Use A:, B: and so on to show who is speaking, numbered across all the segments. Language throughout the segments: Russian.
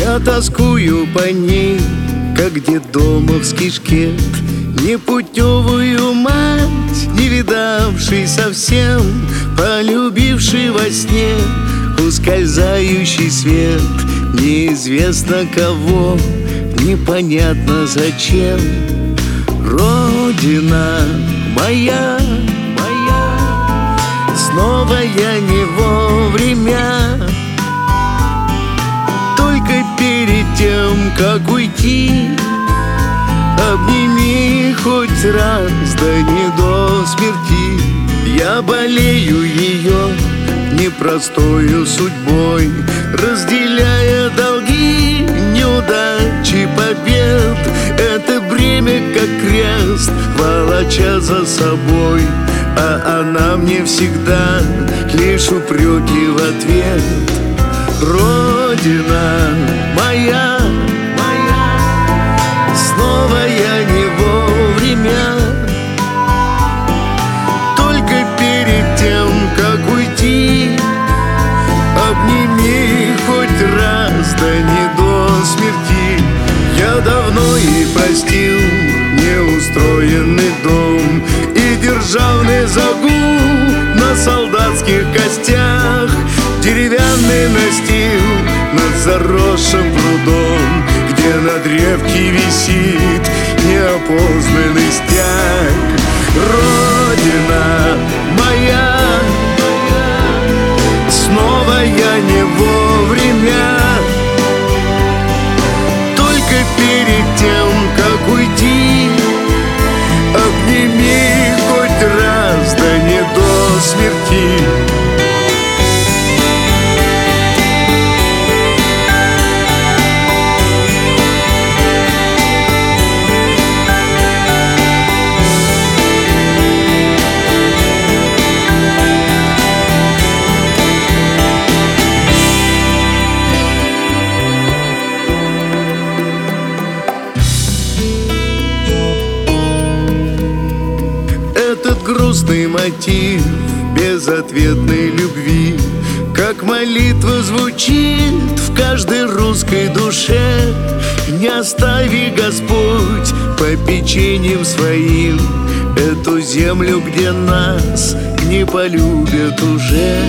A: Я тоскую по ней, как детдомовский шкет, непутевую мать, не видавший совсем, полюбивший во сне ускользающий свет. Неизвестно кого, непонятно зачем. Родина моя, снова я не вовремя. Только перед тем, как уйти, обними хоть раз, да не до смерти. Я болею ее непростою судьбой, разделяя долги, неудачи, побед. Это бремя, как крест, волоча за собой, а она мне всегда лишь упреки в ответ. Родина моя, снова я не вовремя. Только перед тем, как уйти, обними хоть раз, да не до смерти. Я давно ей простил неустроенный дом и державный загул на солдатских костях, деревянный настил над заросшим прудом, где на древке висит неопознанный стяг. Родина моя, снова я не вовремя. Только перед тем, как уйти, обними хоть раз, да не до смерти. Этот грустный мотив безответной любви, как молитва, звучит в каждой русской душе. Не остави, Господь, попечением своим эту землю, где нас не полюбят уже.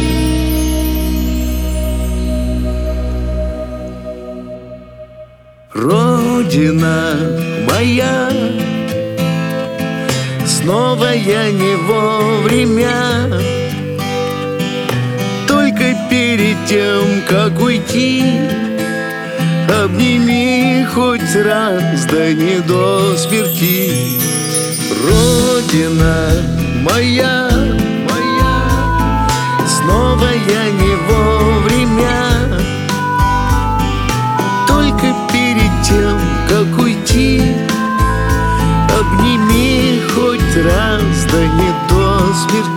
A: Родина моя, снова я не вовремя. Только перед тем, как уйти, обними хоть раз, да не до смерти. Родина моя, снова я не вовремя. Только перед тем, как уйти, обними хоть раз, да не до смерти.